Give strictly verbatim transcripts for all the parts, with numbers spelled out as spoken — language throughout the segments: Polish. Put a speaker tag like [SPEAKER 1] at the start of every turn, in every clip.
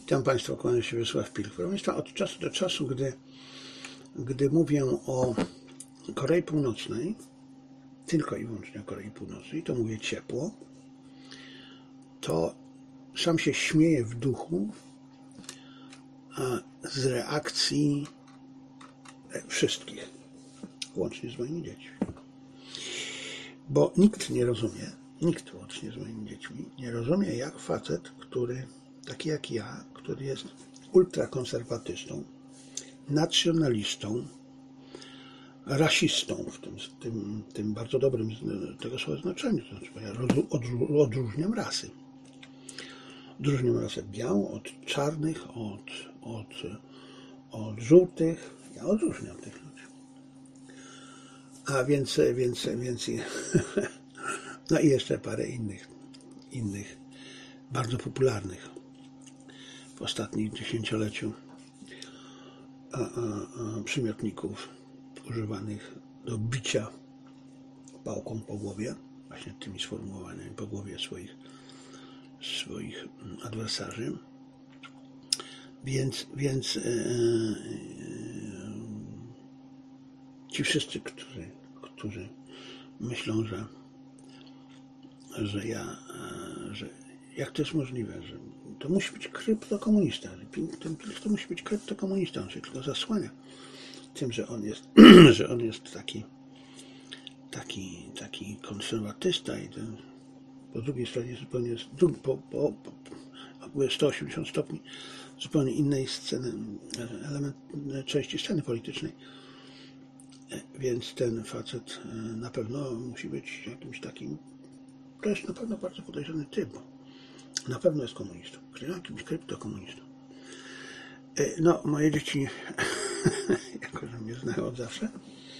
[SPEAKER 1] Witam Państwa, kłaniam się Wiesław Pilch. Proszę Państwa, od czasu do czasu, gdy, gdy mówię o Korei Północnej, tylko i wyłącznie o Korei Północnej, to mówię ciepło, to sam się śmieję w duchu z reakcji wszystkich, łącznie z moimi dziećmi. Bo nikt nie rozumie, nikt łącznie z moimi dziećmi, nie rozumie, jak facet, który, taki jak ja, który jest ultrakonserwatystą, nacjonalistą, rasistą, w tym, tym, tym bardzo dobrym tego słowa znaczeniu, to znaczy, bo ja odróżniam rasy. Odróżniam rasę białą od czarnych, od, od, od żółtych. Ja odróżniam tych ludzi. A więc, więc, więc no i jeszcze parę innych, innych bardzo popularnych w ostatnim dziesięcioleciu a, a, a, przymiotników używanych do bicia pałką po głowie, właśnie tymi sformułowaniami po głowie swoich, swoich adwersarzy. Więc, więc yy, yy, ci wszyscy, którzy, którzy myślą, że, że ja, yy, że jak to jest możliwe, że to musi być kryptokomunista, ten Pilch to musi być kryptokomunista, on się tylko zasłania tym, że on jest, że on jest taki, taki, taki konserwatysta i ten, po drugiej stronie zupełnie jest po, po, po sto osiemdziesiąt stopni zupełnie innej sceny, element, części sceny politycznej. Więc ten facet na pewno musi być jakimś takim, to jest na pewno bardzo podejrzany typ, na pewno jest komunistą, jakimś kryptokomunistą. No, moje dzieci, jako że mnie znają od zawsze,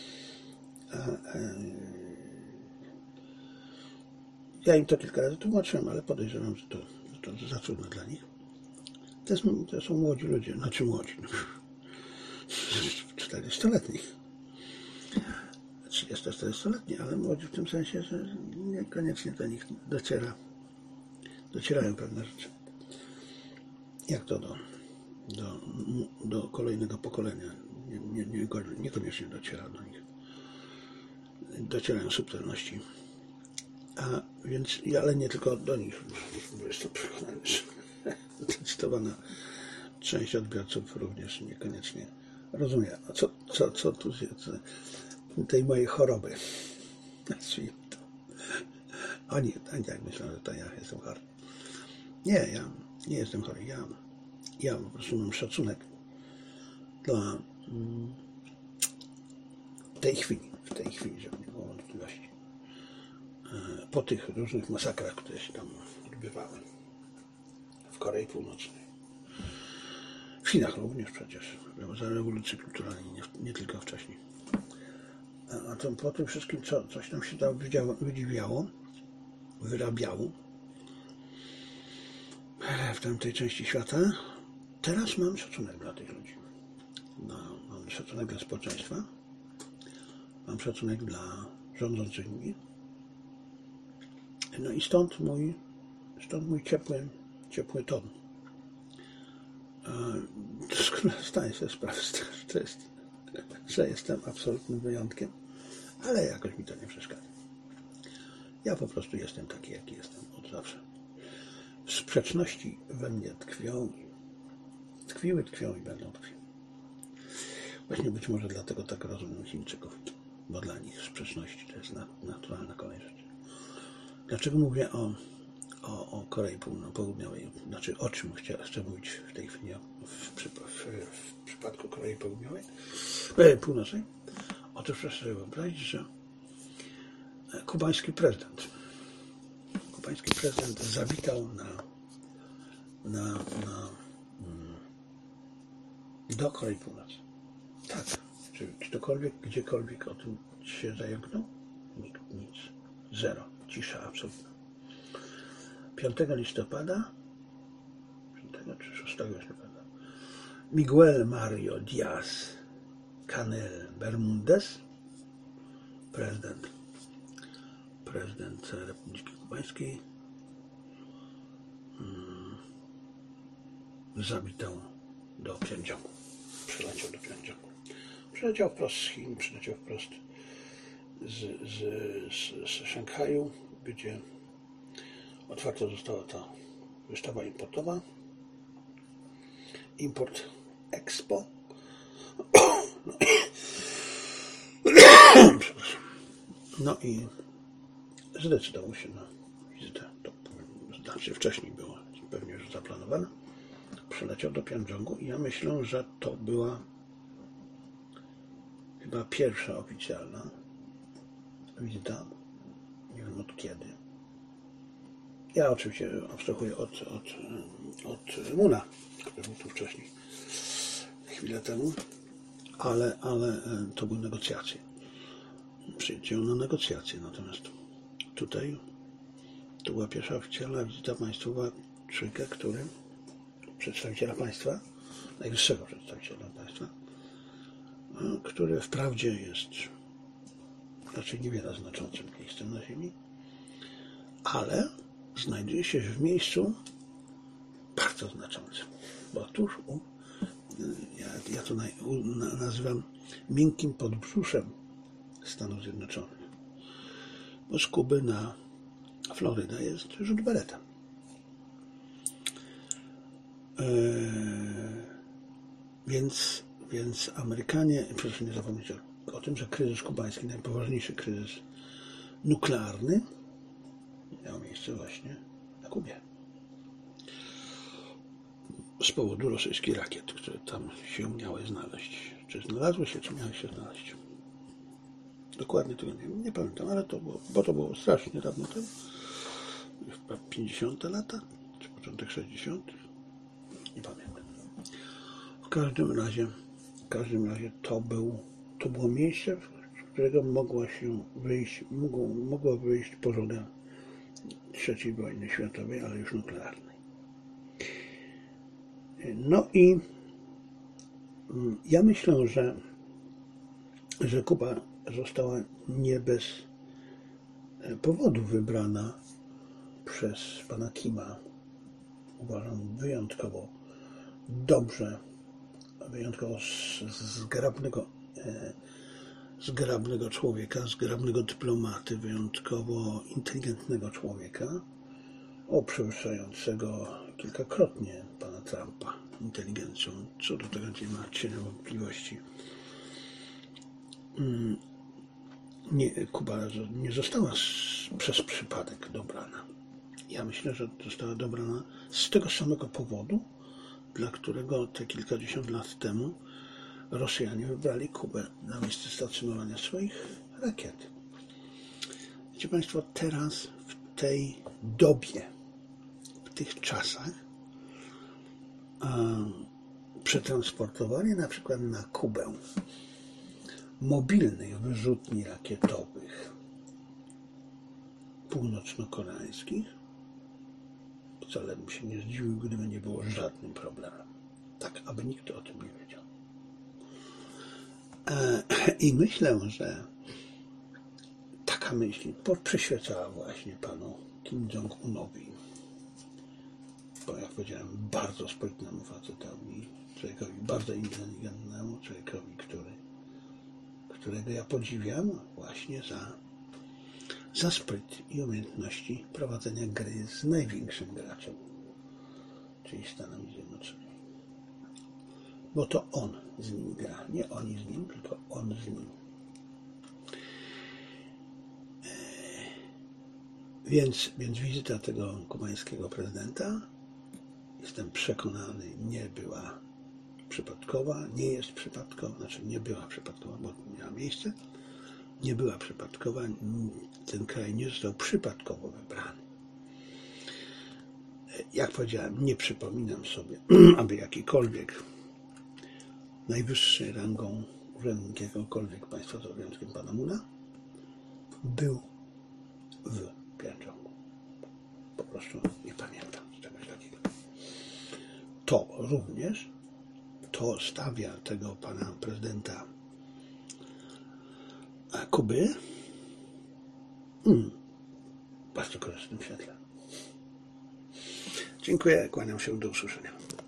[SPEAKER 1] ja im to kilka razy tłumaczyłem, ale podejrzewam, że to, że to za trudno dla nich. To, jest, to są młodzi ludzie, znaczy młodzi, no, czterdziestoletni, trzydziesto-czterdziestoletni, ale młodzi w tym sensie, że niekoniecznie do nich dociera, docierają pewne rzeczy. Jak to do, do, do kolejnego pokolenia nie, nie, nie, niekoniecznie dociera do nich. Docierają subtelności. A więc, ale nie tylko do nich. Jestem przekonany, że zdecydowana część odbiorców również niekoniecznie rozumie, co, co, co tu jest tej mojej choroby. Oni, oni tak myślą, że to ja jestem chory. Nie, ja nie jestem chory. Ja, ja po prostu mam szacunek dla mm, tej chwili, w tej chwili, żeby nie było wątpliwości. Po tych różnych masakrach, które się tam odbywały w Korei Północnej. W Chinach również przecież, za rewolucji kulturalnej, nie, nie tylko wcześniej. A to po tym wszystkim, co coś tam się tam wydziwiało, wyrabiało w tamtej części świata, teraz mam szacunek dla tych ludzi. No, mam szacunek dla społeczeństwa, mam szacunek dla rządzących mi. No i stąd mój, stąd mój ciepły, ciepły ton. Doskonale zdaję sobie sprawę, że, jest, że jestem absolutnym wyjątkiem, ale jakoś mi to nie przeszkadza. Ja po prostu jestem taki, jaki jestem od zawsze. Sprzeczności we mnie tkwią, tkwiły, tkwią i będą tkwiły. Właśnie być może dlatego tak rozumiem Chińczyków, bo dla nich sprzeczności to jest naturalna kolej rzeczy. Dlaczego mówię o, o, o Korei Południowej? Znaczy, o czym chcę, chcę mówić w tej chwili w, w, w, w przypadku Korei Południowej, e, Północnej? Otóż proszę sobie wyobrazić, że kubański prezydent, kubański prezydent zawitał na, na, na do Korei Północnej. Tak. Czy ktokolwiek, gdziekolwiek o tym się zająknął? Nikt, nic. Zero. Cisza absolutna. piątego listopada, piątego czy szóstego listopada, Miguel Mario Diaz Canel Bermúdez, prezydent, prezydent Republiki Kubańskiej, zawitał do Pjongjangu. Przyleciał do Pjongjangu. Przyleciał wprost z Chin, przyleciał wprost z, z, z, z Szanghaju, gdzie otwarta została ta wystawa importowa. Import Expo. No i, przepraszam. No i zdecydował się na wizytę. To znacznie wcześniej było, pewnie już zaplanowane. Przyleciał do Pjongjangu i ja myślę, że to była chyba pierwsza oficjalna wizyta. Nie wiem od kiedy. Ja oczywiście abstrahuję od, od, od Muna, który był tu wcześniej, chwilę temu, ale, ale to były negocjacje. Przyjdzie na negocjacje, natomiast tutaj to była pierwsza oficjalna wizyta państwowa człowieka, który, przedstawiciela państwa, najwyższego przedstawiciela państwa, który wprawdzie jest raczej niewiele znaczącym miejscem na ziemi, ale znajduje się w miejscu bardzo znaczącym, bo tuż u, ja, ja to na, u, na, nazywam miękkim podbrzuszem Stanów Zjednoczonych, bo z Kuby na Florydę jest rzut beretem. Eee, więc, więc Amerykanie, proszę nie zapomnieć o, o tym, że kryzys kubański, najpoważniejszy kryzys nuklearny, miał miejsce właśnie na Kubie. Z powodu rosyjskich rakiet, które tam się miały znaleźć. Czy znalazły się, czy miały się znaleźć? Dokładnie tego nie wiem, nie pamiętam, ale to było, bo to było strasznie dawno temu. Chyba pięćdziesiąte lata, czy początek sześćdziesiątych. Nie pamiętam. W każdym razie, w każdym razie to, był, to było miejsce, z którego mogła się wyjść, mogło, mogła wyjść pożoga trzeciej wojny światowej, ale już nuklearnej. No i ja myślę, że, że Kuba została nie bez powodu wybrana przez pana Kima. Uważam wyjątkowo dobrze, wyjątkowo zgrabnego, zgrabnego człowieka, zgrabnego dyplomaty, wyjątkowo inteligentnego człowieka, o przewyższającego kilkakrotnie pana Trumpa inteligencją. Co do tego nie ma cienia wątpliwości. Nie, Kuba nie została z, przez przypadek dobrana. Ja myślę, że została dobrana z tego samego powodu, dla którego te kilkadziesiąt lat temu Rosjanie wybrali Kubę na miejsce stacjonowania swoich rakiet. Wiecie Państwo, teraz w tej dobie, w tych czasach, a, przetransportowanie na przykład na Kubę mobilnych wyrzutni rakietowych północno-koreańskich wcale bym się nie zdziwił, gdyby nie było żadnym problemem. Tak, aby nikt o tym nie wiedział. E, I myślę, że taka myśl przyświecała właśnie panu Kim Jong-unowi. Bo jak powiedziałem, bardzo sprytnemu facetowi, człowiekowi bardzo inteligentnemu, człowiekowi, który, którego ja podziwiam właśnie za, za spryt i umiejętności prowadzenia gry z największym graczem, czyli Stanami Zjednoczonymi. Bo to on z nim gra, nie oni z nim, tylko on z nim. Więc, więc wizyta tego kubańskiego prezydenta, jestem przekonany, nie była przypadkowa, nie jest przypadkowa, znaczy nie była przypadkowa, bo miała miejsce, nie była przypadkowa, ten kraj nie został przypadkowo wybrany. Jak powiedziałem, nie przypominam sobie, aby jakikolwiek najwyższej rangą urzędnik jakiegokolwiek państwa, z wyjątkiem pana Muna, był w Pjongjangu. Po prostu nie pamiętam czegoś takiego. To również, to stawia tego pana prezydenta Kuby hmm, w bardzo korzystnym świetle. Dziękuję, kłaniam się, do usłyszenia.